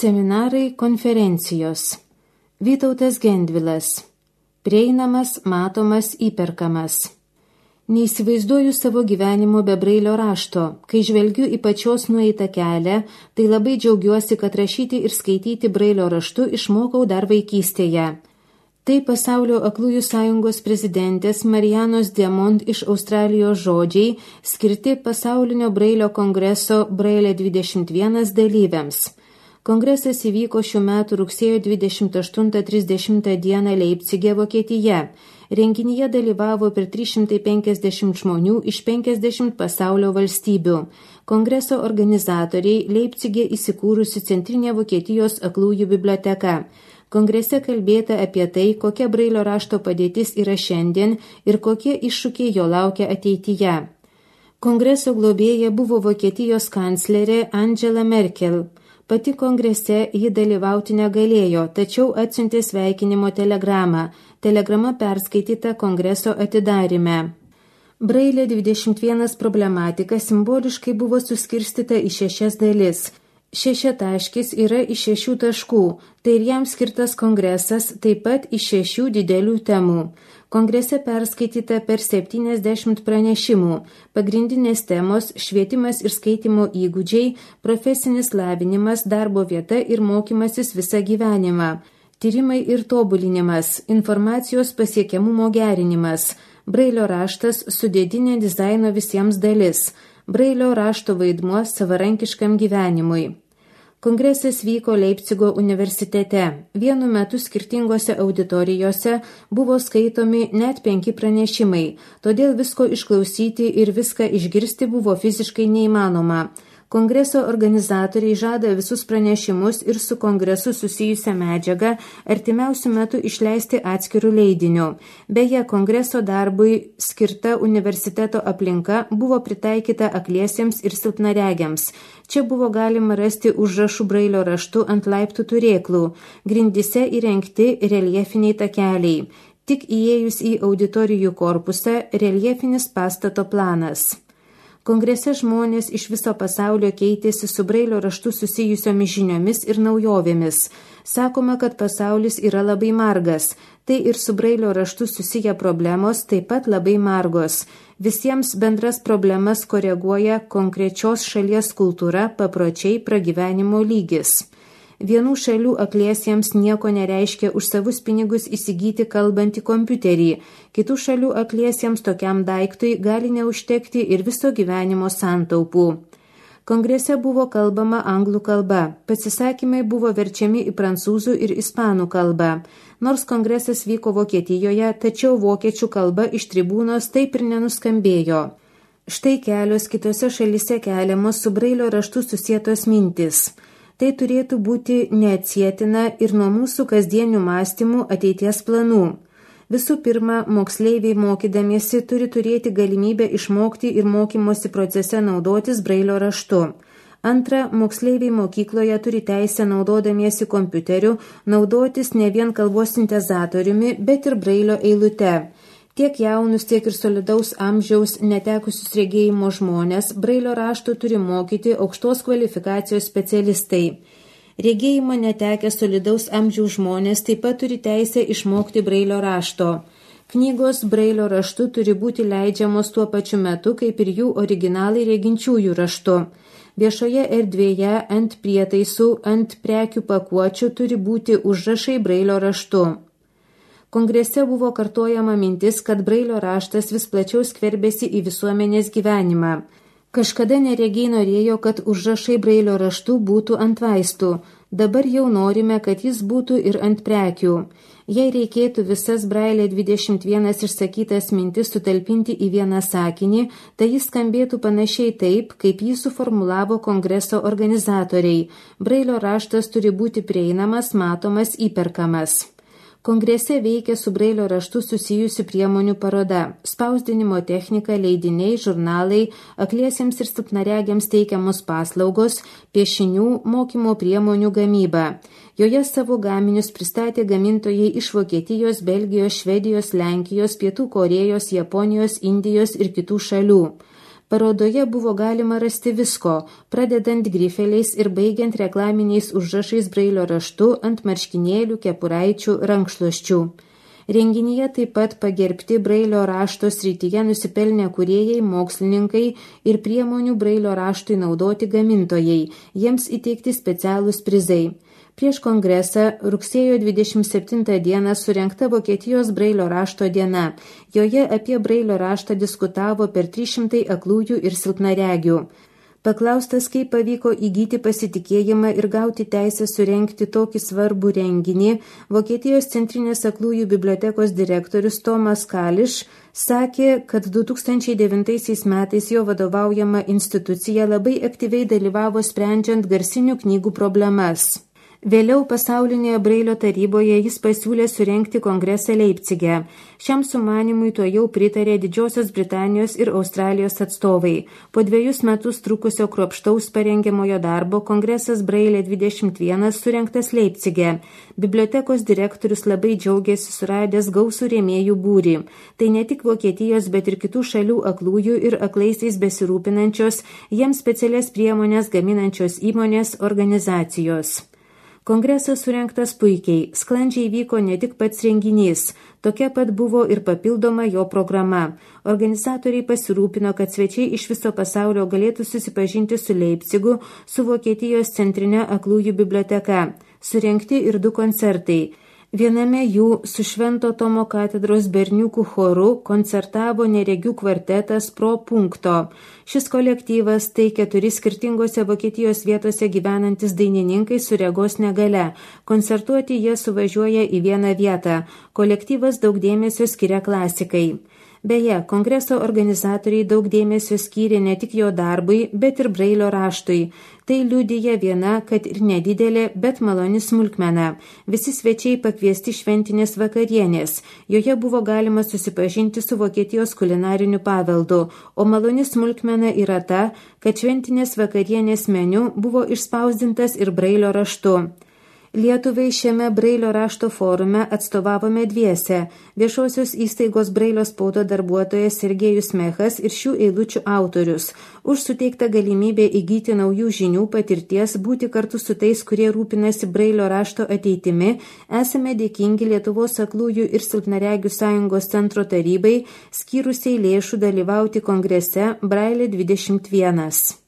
Seminarai, konferencijos. Vytautas Gendvilas. Prieinamas, matomas, įperkamas. Neįsivaizduoju savo gyvenimo be Brailio rašto. Kai žvelgiu į pačios nueitą kelią, tai labai džiaugiuosi, kad rašyti ir skaityti Brailio raštu išmokau dar vaikystėje. Tai Pasaulio aklųjų sąjungos prezidentės Marianos Diamond iš Australijos žodžiai, skirti pasaulinio Brailio kongreso Braille 21 dalyviams. Kongresas įvyko šių metų rugsėjo 28-30 dieną Leipcige, Vokietija. Renginyje dalyvavo per 350 žmonių iš 50 pasaulio valstybių. Kongreso organizatoriai Leipcige įsikūrusi Centrinė Vokietijos aklųjų biblioteka. Kongrese kalbėta apie tai, kokia Brailio rašto padėtis yra šiandien ir kokie iššūkiai jo laukia ateityje. Kongreso globėja buvo Vokietijos kanclerė Angela Merkel. Pati kongrese ji dalyvauti negalėjo, tačiau atsiuntė sveikinimo telegramą. Telegrama perskaityta kongreso atidaryme. Brailio 21 problematika simboliškai buvo suskirstyta į 6 dalis. 6 yra iš 6 taškų, tai ir jam skirtas kongresas, taip pat iš 6 didelių temų. Kongrese perskaityta per 70 pranešimų. Pagrindinės temos – švietimas ir skaitimo įgūdžiai, profesinis lavinimas, darbo vieta ir mokymasis visą gyvenimą, tyrimai ir tobulinimas, informacijos pasiekiamumo gerinimas, Brailio raštas sudėtinė dizaino visiems dalis, Brailio rašto vaidmuo savarankiškam gyvenimui. Kongresas vyko Leipcigo universitete. Vienu metu skirtingose auditorijose buvo skaitomi net 5 pranešimai, todėl visko išklausyti ir viską išgirsti buvo fiziškai neįmanoma. Kongreso organizatoriai žada visus pranešimus ir su kongresu susijusią medžiagą artimiausiu metu išleisti atskirų leidinių. Beje, kongreso darbui skirta universiteto aplinka buvo pritaikyta akliesiems ir silpnaregiams. Čia buvo galima rasti užrašų Brailio raštu ant laiptų turėklų, grindise įrengti reljefiniai takeliai. Tik įėjus į auditorijų korpusą reljefinis pastato planas. Kongrese žmonės iš viso pasaulio keitėsi su Brailio raštu susijusiomis žiniomis ir naujovėmis. Sakoma, kad pasaulis yra labai margas. Tai ir su Brailio raštu susiję problemos taip pat labai margos. Visiems bendras problemas koreguoja konkrečios šalies kultūra, papročiai, pragyvenimo lygis. Vienų šalių akliesiems nieko nereiškia už savus pinigus įsigyti kalbantį kompiuterį. Kitų šalių akliesiems tokiam daiktui gali neužtekti ir viso gyvenimo santaupų. Kongrese buvo kalbama anglų kalba. Pasisakymai buvo verčiami į prancūzų ir ispanų kalbą. Nors kongresas vyko Vokietijoje, tačiau vokiečių kalba iš tribūnos taip ir nenuskambėjo. Štai kelios kitose šalyse keliamos su Brailio raštu susietos mintis. Tai turėtų būti neatsietina ir nuo mūsų kasdienių mąstymų ateities planų. Visų pirma, moksleiviai mokydamiesi turi turėti galimybę išmokti ir mokymosi procese naudotis Brailio raštu. Antra, moksleiviai mokykloje turi teisę naudodamiesi kompiuteriu naudotis ne vien kalbos sintezatoriumi, bet ir Brailio eilute. Tiek jaunus, tiek ir solidaus amžiaus netekusius regėjimo žmonės Brailio rašto turi mokyti aukštos kvalifikacijos specialistai. Regėjimo netekę solidaus amžiaus žmonės taip pat turi teisę išmokti Brailio rašto. Knygos Brailio raštu turi būti leidžiamos tuo pačiu metu, kaip ir jų originalai reginčiųjų raštu. Viešoje erdvėje ant prietaisų, ant prekių pakuočių turi būti užrašai Brailio raštu. Kongrese buvo kartojama mintis, kad Brailio raštas vis plačiau skverbėsi į visuomenės gyvenimą. Kažkada neregiai norėjo, kad užrašai Brailio raštu būtų ant vaistų. Dabar jau norime, kad jis būtų ir ant prekių. Jei reikėtų visas Brailio 21 išsakytas mintis sutalpinti į vieną sakinį, tai jis skambėtų panašiai taip, kaip jį suformulavo kongreso organizatoriai. Brailio raštas turi būti prieinamas, matomas, įperkamas. Kongrese veikia su Brailio raštu susijusių priemonių paroda, spausdinimo technika, leidiniai, žurnalai, akliesiems ir silpnaregiams teikiamos paslaugos, piešinių, mokymo priemonių gamyba. Joje savo gaminius pristatė gamintojai iš Vokietijos, Belgijos, Švedijos, Lenkijos, Pietų Korėjos, Japonijos, Indijos ir kitų šalių. Parodoje buvo galima rasti visko, pradedant grifeliais ir baigiant reklaminiais užrašais brailio raštu ant marškinėlių, kepuraičių, rankšluosčių. Renginyje taip pat pagerbti brailio rašto srityje nusipelnę kūrėjai, mokslininkai ir priemonių brailio raštui naudoti gamintojai, jiems įteikti specialūs prizai. Prieš kongresą rugsėjo 27 dieną surengta Vokietijos brailio rašto diena. Joje apie brailio raštą diskutavo per 300 aklųjų ir silpnaregių. Paklaustas, kaip pavyko įgyti pasitikėjimą ir gauti teisę surengti tokį svarbų renginį, Vokietijos centrinės aklųjų bibliotekos direktorius Tomas Kališ sakė, kad 2009 metais jo vadovaujama institucija labai aktyviai dalyvavo sprendžiant garsinių knygų problemas. Vėliau pasaulinėje brailio taryboje jis pasiūlė surengti kongresą Leipcige. Šiam sumanimui to jau pritarė Didžiosios Britanijos ir Australijos atstovai. Po 2 metus trukusio kruopštaus parengiamojo darbo kongresas Brailė 21 surengtas Leipcige. Bibliotekos direktorius labai džiaugiasi suradęs gausų rėmėjų būrį. Tai ne tik Vokietijos, bet ir kitų šalių aklųjų ir aklaisiais besirūpinančios, jiems specialias priemonės gaminančios įmonės, organizacijos. Kongresas surengtas puikiai, sklandžiai vyko ne tik pats renginys, tokia pat buvo ir papildoma jo programa. Organizatoriai pasirūpino, kad svečiai iš viso pasaulio galėtų susipažinti su Leipcigu, su Vokietijos centrinė aklųjų biblioteka. Surengti ir 2 koncertai. Viename jų su Švento Tomo katedros berniukų choru koncertavo neregių kvartetas Pro Punkto. Šis kolektyvas tai 4 skirtingose Vokietijos vietose gyvenantis dainininkai su regos negale. Koncertuoti jie suvažiuoja į vieną vietą. Kolektyvas daug dėmesio skiria klasikai. Beje, kongreso organizatoriai daug dėmesio skyrė ne tik jo darbui, bet ir brailio raštui. Tai liudija viena, kad ir nedidelė, bet maloni smulkmena. Visi svečiai pakviesti šventinės vakarienės. Joje buvo galima susipažinti su Vokietijos kulinariniu paveldu, o maloni smulkmena yra ta, kad šventinės vakarienės meniu buvo išspausdintas ir brailio raštu. Lietuvai šiame brailio rašto forume atstovavome dviese – viešosios įstaigos brailio spaudo darbuotojas Sergejus Mechas ir šių eilučių autorius. Už suteiktą galimybę įgyti naujų žinių, patirties, būti kartu su tais, kurie rūpinasi brailio rašto ateitimi, esame dėkingi Lietuvos aklųjų ir silpnaregių sąjungos centro tarybai, skyrusiai lėšų dalyvauti kongrese Brailė 21.